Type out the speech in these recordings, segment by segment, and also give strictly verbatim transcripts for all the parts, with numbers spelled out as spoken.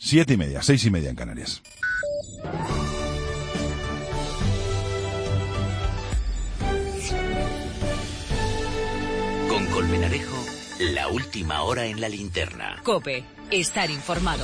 Siete y media, seis y media en Canarias. Con Colmenarejo, la última hora en la linterna. COPE, estar informado.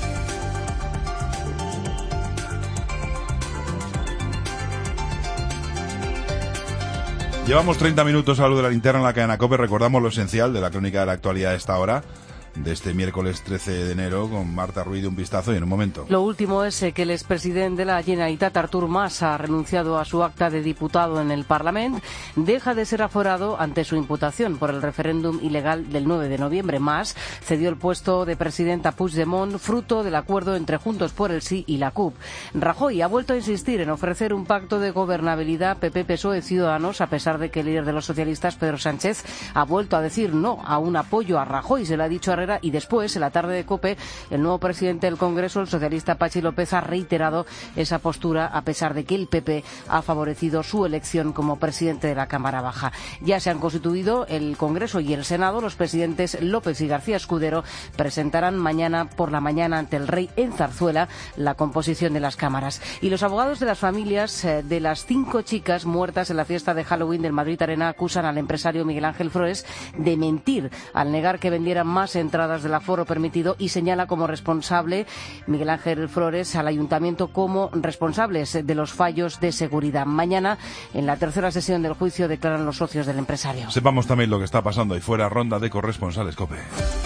Llevamos treinta minutos a la luz de la linterna en la cadena COPE. Recordamos lo esencial de la crónica de la actualidad de esta hora, de este miércoles trece de enero, con Marta Ruiz de Un Vistazo y en un momento. Lo último es que el expresidente de la Generalitat, Artur Mas, ha renunciado a su acta de diputado en el Parlament. Deja de ser aforado ante su imputación por el referéndum ilegal del nueve de noviembre. Mas cedió el puesto de presidente a Puigdemont, fruto del acuerdo entre Juntos por el Sí y la C U P. Rajoy ha vuelto a insistir en ofrecer un pacto de gobernabilidad P P, P S O E, Ciudadanos, a pesar de que el líder de los socialistas, Pedro Sánchez, ha vuelto a decir no a un apoyo a Rajoy. Se lo ha dicho a y después, en la tarde de COPE, el nuevo presidente del Congreso, el socialista Patxi López, ha reiterado esa postura a pesar de que el P P ha favorecido su elección como presidente de la Cámara Baja. Ya se han constituido el Congreso y el Senado. Los presidentes López y García Escudero presentarán mañana por la mañana ante el rey en Zarzuela la composición de las cámaras. Y los abogados de las familias eh, de las cinco chicas muertas en la fiesta de Halloween del Madrid Arena acusan al empresario Miguel Ángel Flores de mentir al negar que vendieran más entradas del aforo permitido y señala como responsable Miguel Ángel Flores al ayuntamiento como responsables de los fallos de seguridad. Mañana, en la tercera sesión del juicio, declaran los socios del empresario. Sepamos también lo que está pasando ahí fuera. Ronda de corresponsales COPE.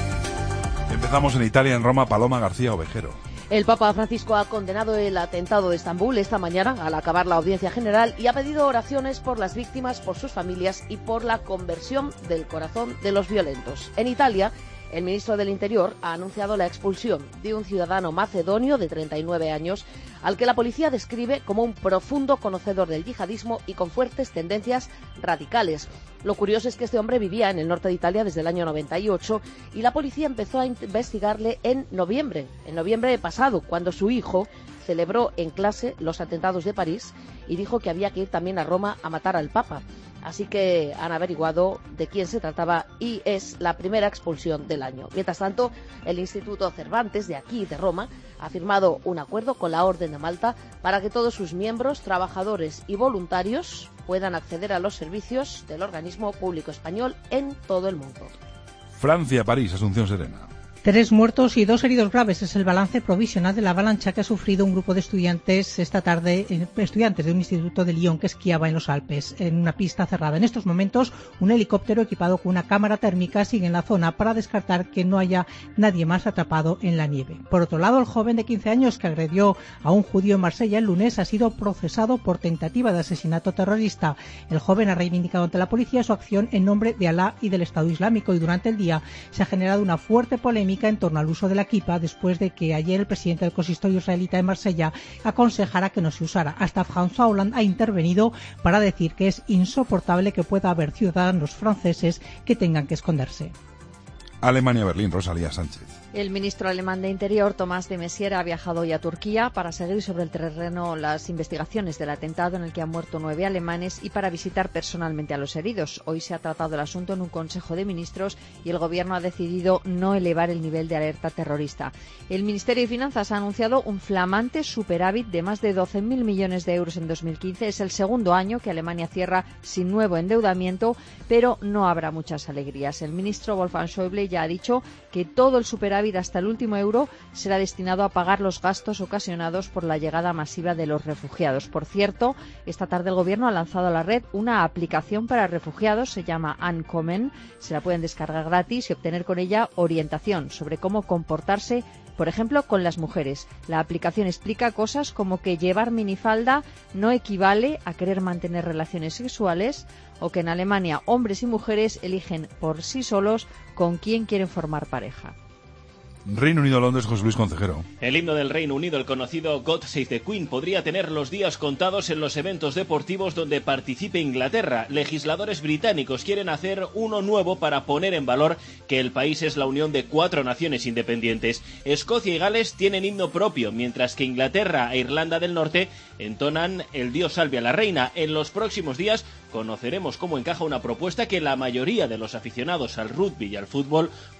Empezamos en Italia, en Roma. Paloma García Ovejero. El Papa Francisco ha condenado el atentado de Estambul esta mañana al acabar la audiencia general y ha pedido oraciones por las víctimas, por sus familias y por la conversión del corazón de los violentos. En Italia, el ministro del Interior ha anunciado la expulsión de un ciudadano macedonio de treinta y nueve años al que la policía describe como un profundo conocedor del yihadismo y con fuertes tendencias radicales. Lo curioso es que este hombre vivía en el norte de Italia desde el año noventa y ocho y la policía empezó a investigarle en noviembre, en noviembre pasado, cuando su hijo celebró en clase los atentados de París y dijo que había que ir también a Roma a matar al Papa. Así que han averiguado de quién se trataba y es la primera expulsión del año. Mientras tanto, el Instituto Cervantes de aquí, de Roma, ha firmado un acuerdo con la Orden de Malta para que todos sus miembros, trabajadores y voluntarios puedan acceder a los servicios del organismo público español en todo el mundo. Francia, París, Asunción Serena. Tres muertos y dos heridos graves es el balance provisional de la avalancha que ha sufrido un grupo de estudiantes esta tarde, estudiantes de un instituto de Lyon que esquiaba en los Alpes, en una pista cerrada. En estos momentos, un helicóptero equipado con una cámara térmica sigue en la zona para descartar que no haya nadie más atrapado en la nieve. Por otro lado, el joven de quince años que agredió a un judío en Marsella el lunes ha sido procesado por tentativa de asesinato terrorista. El joven ha reivindicado ante la policía su acción en nombre de Alá y del Estado Islámico y durante el día se ha generado una fuerte polémica en torno al uso de la kipa después de que ayer el presidente del consistorio israelita de Marsella aconsejara que no se usara. Hasta François Hollande ha intervenido para decir que es insoportable que pueda haber ciudadanos franceses que tengan que esconderse. Alemania, Berlín, Rosalía Sánchez. El ministro alemán de Interior, Tomás de Maizière, ha viajado hoy a Turquía para seguir sobre el terreno las investigaciones del atentado en el que han muerto nueve alemanes y para visitar personalmente a los heridos. Hoy se ha tratado el asunto en un Consejo de Ministros y el Gobierno ha decidido no elevar el nivel de alerta terrorista. El Ministerio de Finanzas ha anunciado un flamante superávit de más de doce mil millones de euros en dos mil quince. Es el segundo año que Alemania cierra sin nuevo endeudamiento, pero no habrá muchas alegrías. El ministro Wolfgang Schäuble ya ha dicho que todo el superávit hasta el último euro será destinado a pagar los gastos ocasionados por la llegada masiva de los refugiados. Por cierto, esta tarde el Gobierno ha lanzado a la red una aplicación para refugiados, se llama Ankommen, se la pueden descargar gratis y obtener con ella orientación sobre cómo comportarse, por ejemplo, con las mujeres. La aplicación explica cosas como que llevar minifalda no equivale a querer mantener relaciones sexuales o que en Alemania hombres y mujeres eligen por sí solos con quién quieren formar pareja. Reino Unido, Londres, José Luis Concejero. El himno del Reino Unido, el conocido God Save the Queen, podría tener los días contados en los eventos deportivos donde participe Inglaterra. Legisladores británicos quieren hacer uno nuevo para poner en valor que el país es la unión de cuatro naciones independientes. Escocia y Gales tienen himno propio, mientras que Inglaterra e Irlanda del Norte entonan el Dios salve a la reina. En los próximos días conoceremos cómo encaja una propuesta que la mayoría de los aficionados al rugby y al fútbol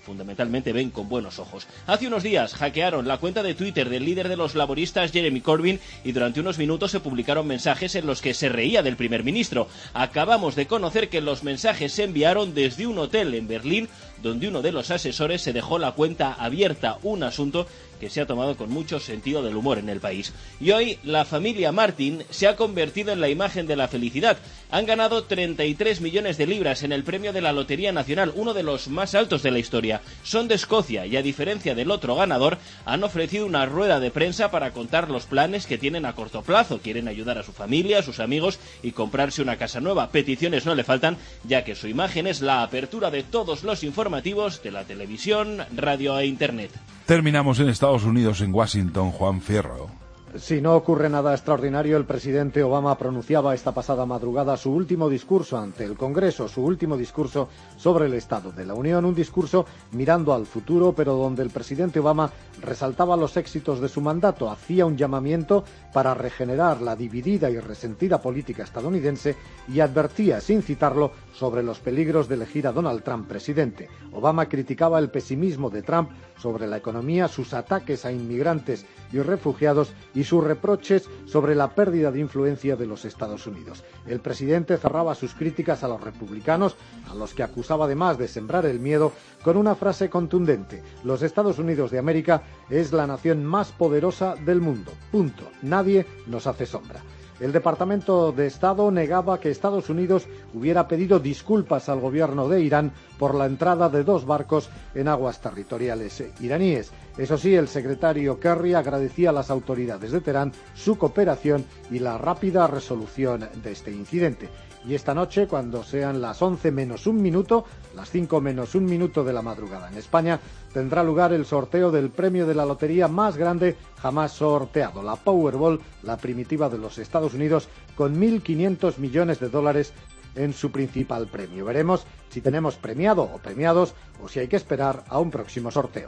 fundamentalmente ven con buenos ojos. Hace unos días hackearon la cuenta de Twitter del líder de los laboristas, Jeremy Corbyn, y durante unos minutos se publicaron mensajes en los que se reía del primer ministro. Acabamos de conocer que los mensajes se enviaron desde un hotel en Berlín, donde uno de los asesores se dejó la cuenta abierta, un asunto que se ha tomado con mucho sentido del humor en el país. Y hoy la familia Martin se ha convertido en la imagen de la felicidad. Han ganado treinta y tres millones de libras en el premio de la Lotería Nacional, uno de los más altos de la historia. Son de Escocia y, a diferencia del otro ganador, han ofrecido una rueda de prensa para contar los planes que tienen a corto plazo. Quieren ayudar a su familia, a sus amigos y comprarse una casa nueva. Peticiones no le faltan, ya que su imagen es la apertura de todos los informativos de la televisión, radio e internet. Terminamos en Estados Unidos, en Washington, Juan Fierro. Si no ocurre nada extraordinario, el presidente Obama pronunciaba esta pasada madrugada su último discurso ante el Congreso, su último discurso sobre el Estado de la Unión, un discurso mirando al futuro, pero donde el presidente Obama resaltaba los éxitos de su mandato, hacía un llamamiento para regenerar la dividida y resentida política estadounidense y advertía, sin citarlo, sobre los peligros de elegir a Donald Trump presidente. Obama criticaba el pesimismo de Trump sobre la economía, sus ataques a inmigrantes y refugiados y sus reproches sobre la pérdida de influencia de los Estados Unidos. El presidente cerraba sus críticas a los republicanos, a los que acusaba además de sembrar el miedo, con una frase contundente: los Estados Unidos de América es la nación más poderosa del mundo. Punto. Nadie nos hace sombra. El Departamento de Estado negaba que Estados Unidos hubiera pedido disculpas al gobierno de Irán por la entrada de dos barcos en aguas territoriales iraníes. Eso sí, el secretario Kerry agradecía a las autoridades de Teherán su cooperación y la rápida resolución de este incidente. Y esta noche, cuando sean las once menos un minuto, las cinco menos un minuto de la madrugada en España, tendrá lugar el sorteo del premio de la lotería más grande jamás sorteado, la Powerball, la primitiva de los Estados Unidos, con mil quinientos millones de dólares en su principal premio. Veremos si tenemos premiado o premiados o si hay que esperar a un próximo sorteo.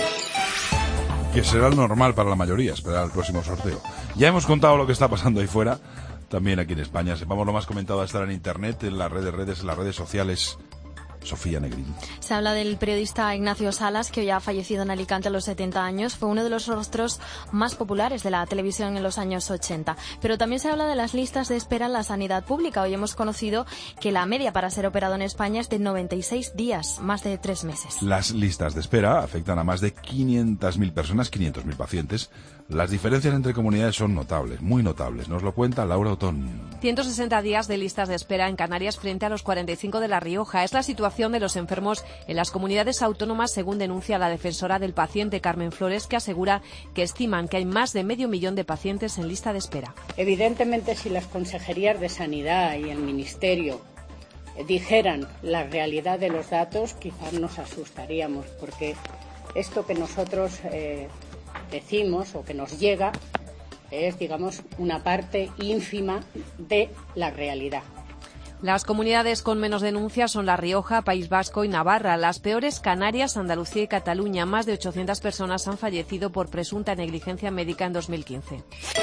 Que será el normal para la mayoría, esperar al próximo sorteo. Ya hemos contado lo que está pasando ahí fuera, también aquí en España. Sepamos lo más comentado a estar en Internet, en las redes, redes, en las redes sociales. Sofía Negrín. Se habla del periodista Ignacio Salas, que hoy ha fallecido en Alicante a los setenta años. Fue uno de los rostros más populares de la televisión en los años ochenta. Pero también se habla de las listas de espera en la sanidad pública. Hoy hemos conocido que la media para ser operado en España es de noventa y seis días, más de tres meses. Las listas de espera afectan a más de quinientas mil personas, quinientos mil pacientes. Las diferencias entre comunidades son notables, muy notables. Nos lo cuenta Laura Otón. ciento sesenta días de listas de espera en Canarias frente a los cuarenta y cinco de La Rioja. Es la situación de los enfermos en las comunidades autónomas, según denuncia la defensora del paciente Carmen Flores, que asegura que estiman que hay más de medio millón de pacientes en lista de espera. Evidentemente, si las consejerías de Sanidad y el Ministerio dijeran la realidad de los datos, quizás nos asustaríamos, porque esto que nosotros eh, decimos o que nos llega es, digamos, una parte ínfima de la realidad. Las comunidades con menos denuncias son La Rioja, País Vasco y Navarra. Las peores, Canarias, Andalucía y Cataluña. Más de ochocientas personas han fallecido por presunta negligencia médica en dos mil quince.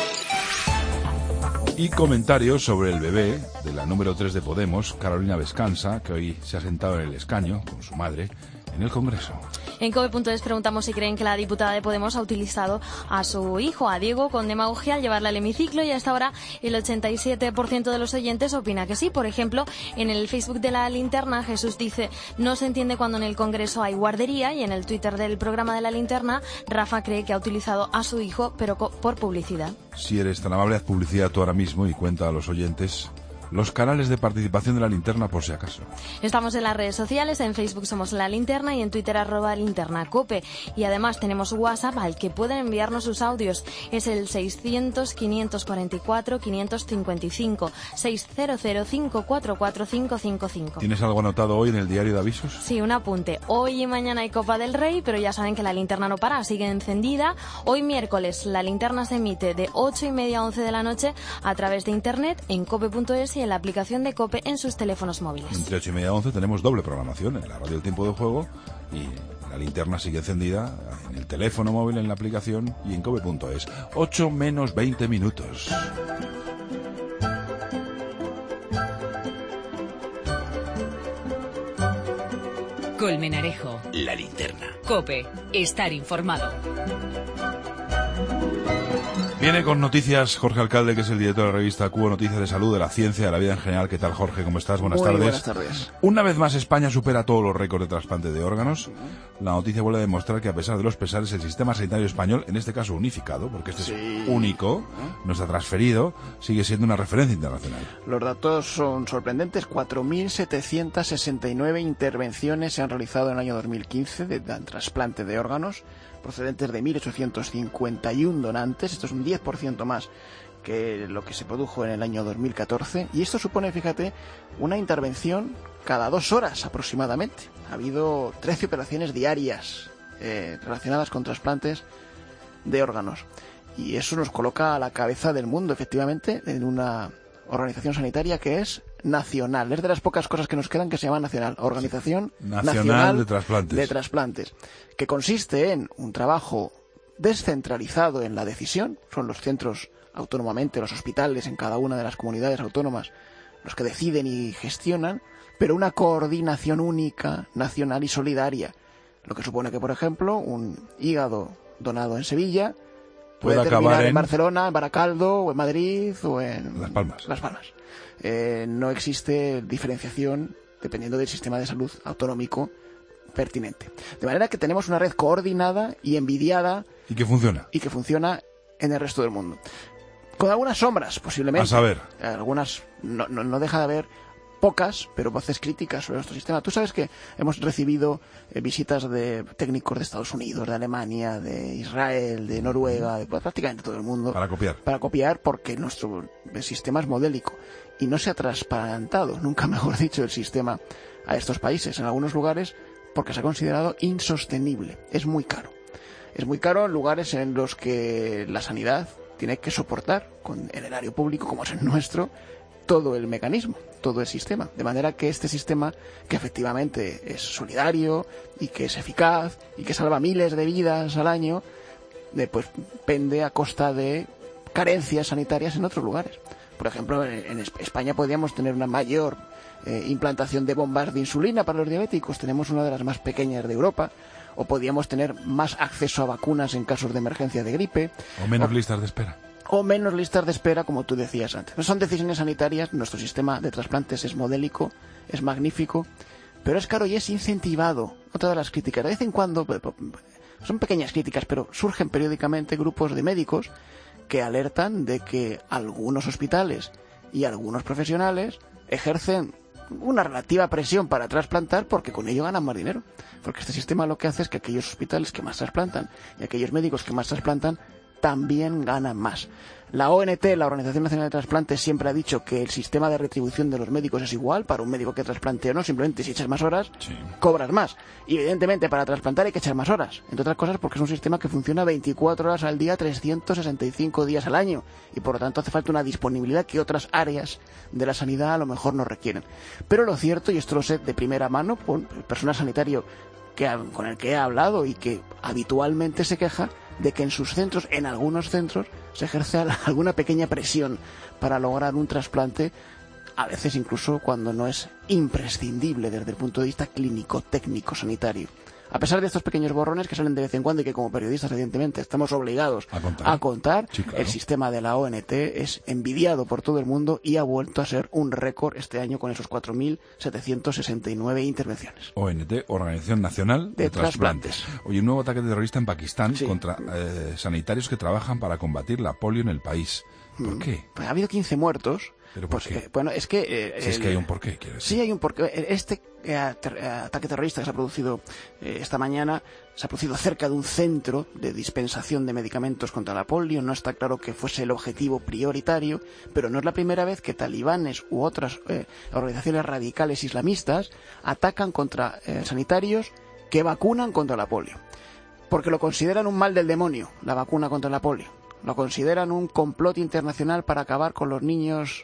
Y comentarios sobre el bebé de la número tres de Podemos, Carolina Vescanza, que hoy se ha sentado en el escaño con su madre en el Congreso. En cope punto es preguntamos si creen que la diputada de Podemos ha utilizado a su hijo, a Diego, con demagogia al llevarla al hemiciclo, y hasta ahora el ochenta y siete por ciento de los oyentes opina que sí. Por ejemplo, en el Facebook de La Linterna, Jesús dice: no se entiende cuando en el Congreso hay guardería, y en el Twitter del programa de La Linterna, Rafa cree que ha utilizado a su hijo, pero por publicidad. Si eres tan amable, haz publicidad tú ahora mismo y cuenta a los oyentes los canales de participación de La Linterna, por si acaso. Estamos en las redes sociales, en Facebook somos La Linterna y en Twitter arroba Linterna Cope. Y además tenemos WhatsApp al que pueden enviarnos sus audios. Es el seiscientos, quinientos cuarenta y cuatro, quinientos cincuenta y cinco, seiscientos, cinco cuatro cuatro, cinco cinco cinco. ¿Tienes algo anotado hoy en el diario de avisos? Sí, un apunte. Hoy y mañana hay Copa del Rey, pero ya saben que La Linterna no para, sigue encendida. Hoy miércoles La Linterna se emite de ocho y media a once de la noche a través de internet en cope punto es y en la aplicación de Cope en sus teléfonos móviles. Entre ocho y media y once tenemos doble programación en la radio El Tiempo de Juego, y La Linterna sigue encendida en el teléfono móvil, en la aplicación y en cope punto es. ocho menos veinte minutos. Colmenarejo. La linterna. COPE. Estar informado. Viene con noticias Jorge Alcalde, que es el director de la revista Cubo, noticias de salud, de la ciencia, de la vida en general. ¿Qué tal, Jorge? ¿Cómo estás? Buenas Muy tardes. Buenas tardes. Una vez más, España supera todos los récords de trasplante de órganos. La noticia vuelve a demostrar que, a pesar de los pesares, el sistema sanitario español, en este caso unificado, porque este Sí. es único, no está transferido, sigue siendo una referencia internacional. Los datos son sorprendentes. cuatro mil setecientas sesenta y nueve intervenciones se han realizado en el año dos mil quince de, de trasplante de órganos, procedentes de mil ochocientos cincuenta y uno donantes. Esto es un diez por ciento más que lo que se produjo en el año dos mil catorce. Y esto supone, fíjate, una intervención cada dos horas aproximadamente. Ha habido trece operaciones diarias eh, relacionadas con trasplantes de órganos. Y eso nos coloca a la cabeza del mundo, efectivamente, en una organización sanitaria que es nacional. Es de las pocas cosas que nos quedan que se llama nacional. Organización Nacional, Nacional de Trasplantes. de Trasplantes, que consiste en un trabajo descentralizado en la decisión. Son los centros autónomamente, los hospitales en cada una de las comunidades autónomas los que deciden y gestionan, pero una coordinación única, nacional y solidaria. Lo que supone que, por ejemplo, un hígado donado en Sevilla puede, Puede terminar acabar en... en Barcelona, en Baracaldo, o en Madrid, o en Las Palmas. Las Palmas. Eh, no existe diferenciación dependiendo del sistema de salud autonómico pertinente. De manera que tenemos una red coordinada y envidiada ¿Y qué funciona? y que funciona en el resto del mundo. Con algunas sombras, posiblemente. A saber. Algunas, no, no, no deja de haber pocas, pero voces críticas sobre nuestro sistema. Tú sabes que hemos recibido eh, visitas de técnicos de Estados Unidos, de Alemania, de Israel, de Noruega, de pues, prácticamente todo el mundo. Para copiar. Para copiar, porque nuestro sistema es modélico y no se ha trasplantado, nunca mejor dicho, el sistema a estos países. En algunos lugares, porque se ha considerado insostenible. Es muy caro. Es muy caro en lugares en los que la sanidad tiene que soportar con el erario público, como es el nuestro, todo el mecanismo, todo el sistema. De manera que este sistema, que efectivamente es solidario y que es eficaz y que salva miles de vidas al año, eh, pues pende a costa de carencias sanitarias en otros lugares. Por ejemplo, en, en España podríamos tener una mayor eh, implantación de bombas de insulina para los diabéticos. Tenemos una de las más pequeñas de Europa. O podríamos tener más acceso a vacunas en casos de emergencia de gripe. O menos o, listas de espera. O menos listas de espera, como tú decías antes. No son decisiones sanitarias. Nuestro sistema de trasplantes es modélico, es magnífico, pero es caro y es incentivado. Otra de las críticas. De vez en cuando, son pequeñas críticas, pero surgen periódicamente grupos de médicos que alertan de que algunos hospitales y algunos profesionales ejercen una relativa presión para trasplantar porque con ello ganan más dinero. Porque este sistema lo que hace es que aquellos hospitales que más trasplantan y aquellos médicos que más trasplantan también ganan más. La O N T, la Organización Nacional de Trasplantes, siempre ha dicho que el sistema de retribución de los médicos es igual para un médico que trasplante o no. Simplemente si echas más horas, sí, cobras más. Y evidentemente para trasplantar hay que echar más horas. Entre otras cosas porque es un sistema que funciona veinticuatro horas al día, trescientos sesenta y cinco días al año. Y por lo tanto hace falta una disponibilidad que otras áreas de la sanidad a lo mejor no requieren. Pero lo cierto, y esto lo sé de primera mano, por personal sanitario que, con el que he hablado y que habitualmente se queja de que en sus centros, en algunos centros, se ejerce alguna pequeña presión para lograr un trasplante, a veces incluso cuando no es imprescindible desde el punto de vista clínico, técnico, sanitario. A pesar de estos pequeños borrones que salen de vez en cuando y que como periodistas evidentemente estamos obligados a contar, a contar sí, claro. El sistema de la O N T es envidiado por todo el mundo y ha vuelto a ser un récord este año con esos cuatro mil setecientas sesenta y nueve intervenciones. O N T, Organización Nacional de, de Trasplantes. Trasplantes. Hoy un nuevo ataque terrorista en Pakistán sí. contra eh, sanitarios que trabajan para combatir la polio en el país. ¿Por qué? Pues ha habido quince muertos. ¿Pero por pues, qué? Eh, bueno, es que... Eh, si es que hay un porqué, quiero decir. Sí, hay un porqué. Este eh, ter eh, ataque terrorista que se ha producido eh, esta mañana, se ha producido cerca de un centro de dispensación de medicamentos contra la polio. No está claro que fuese el objetivo prioritario, pero no es la primera vez que talibanes u otras eh, organizaciones radicales islamistas atacan contra eh, sanitarios que vacunan contra la polio. Porque lo consideran un mal del demonio, la vacuna contra la polio. Lo consideran un complot internacional para acabar con los niños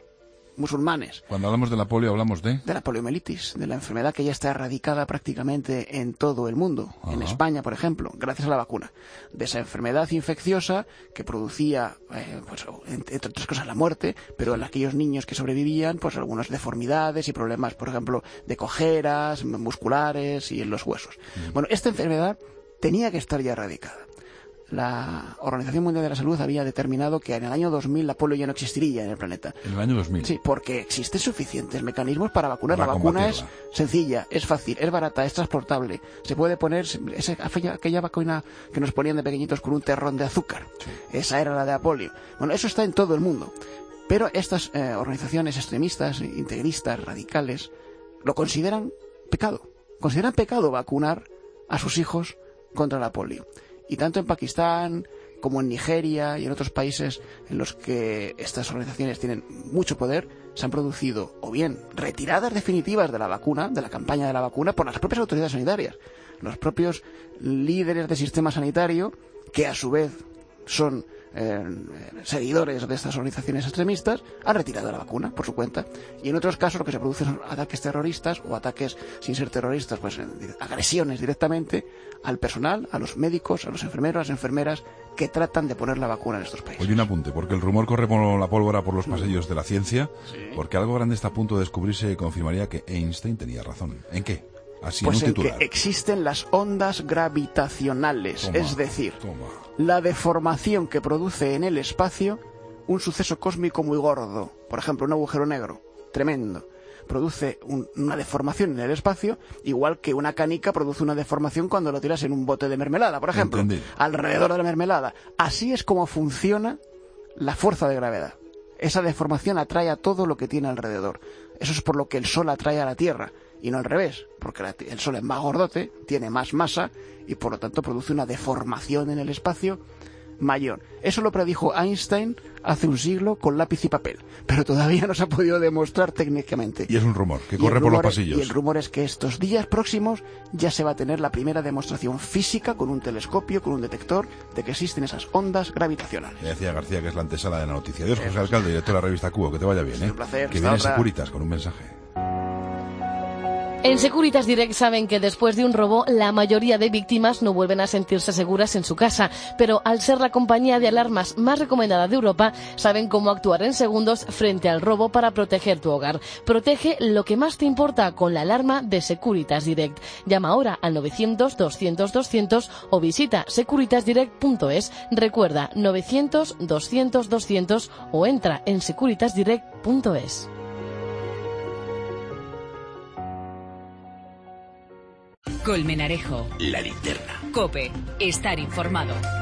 musulmanes. Cuando hablamos de la polio hablamos de... De la poliomielitis, de la enfermedad que ya está erradicada prácticamente en todo el mundo. Ajá. En España, por ejemplo, gracias a la vacuna. De esa enfermedad infecciosa que producía, eh, pues, entre otras cosas, la muerte, pero en aquellos niños que sobrevivían, pues algunas deformidades y problemas, por ejemplo, de cojeras, musculares y en los huesos. Mm. Bueno, esta enfermedad tenía que estar ya erradicada. La Organización Mundial de la Salud había determinado que en el año dos mil la polio ya no existiría en el planeta. ¿En el año dos mil? Sí, porque existen suficientes mecanismos para vacunar. Para la vacuna es sencilla, es fácil, es barata, es transportable. Se puede poner es aquella vacuna que nos ponían de pequeñitos con un terrón de azúcar. Sí. Esa era la de la polio. Bueno, eso está en todo el mundo. Pero estas eh, organizaciones extremistas, integristas, radicales, lo consideran pecado. Consideran pecado vacunar a sus hijos contra la polio. Y tanto en Pakistán como en Nigeria y en otros países en los que estas organizaciones tienen mucho poder, se han producido o bien retiradas definitivas de la vacuna, de la campaña de la vacuna, por las propias autoridades sanitarias. Los propios líderes del sistema sanitario, que a su vez son eh, seguidores de estas organizaciones extremistas, han retirado la vacuna por su cuenta. Y en otros casos lo que se producen son ataques terroristas o ataques sin ser terroristas, pues agresiones directamente al personal, a los médicos, a los enfermeros, a las enfermeras que tratan de poner la vacuna en estos países. Oye, un apunte, porque el rumor corre por la pólvora por los pasillos de la ciencia, sí. Porque algo grande está a punto de descubrirse y confirmaría que Einstein tenía razón. ¿En qué? Así pues en un en titular. Que existen las ondas gravitacionales, toma, es decir, toma. la deformación que produce en el espacio un suceso cósmico muy gordo, por ejemplo, un agujero negro, tremendo, produce un, una deformación en el espacio, igual que una canica produce una deformación cuando lo tiras en un bote de mermelada, por ejemplo, Entendido. Alrededor de la mermelada. Así es como funciona la fuerza de gravedad. Esa deformación atrae a todo lo que tiene alrededor. Eso es por lo que el Sol atrae a la Tierra. Y no al revés, porque la, el Sol es más gordote, tiene más masa y por lo tanto produce una deformación en el espacio mayor. Eso lo predijo Einstein hace un siglo con lápiz y papel, pero todavía no se ha podido demostrar técnicamente. Y es un rumor que corre por los pasillos. Y el rumor es que estos días próximos ya se va a tener la primera demostración física con un telescopio, con un detector, de que existen esas ondas gravitacionales. Le decía García que es la antesala de la noticia. Dios, José Alcalde, director de la revista Cubo, que te vaya bien, ¿eh? Un placer. Que viene Securitas con un mensaje. En Securitas Direct saben que después de un robo la mayoría de víctimas no vuelven a sentirse seguras en su casa, pero al ser la compañía de alarmas más recomendada de Europa, saben cómo actuar en segundos frente al robo para proteger tu hogar. Protege lo que más te importa con la alarma de Securitas Direct. Llama ahora al novecientos doscientos doscientos o visita securitas direct punto es. Recuerda novecientos doscientos doscientos o entra en securitas direct punto es. Colmenarejo. La linterna. COPE. Estar informado.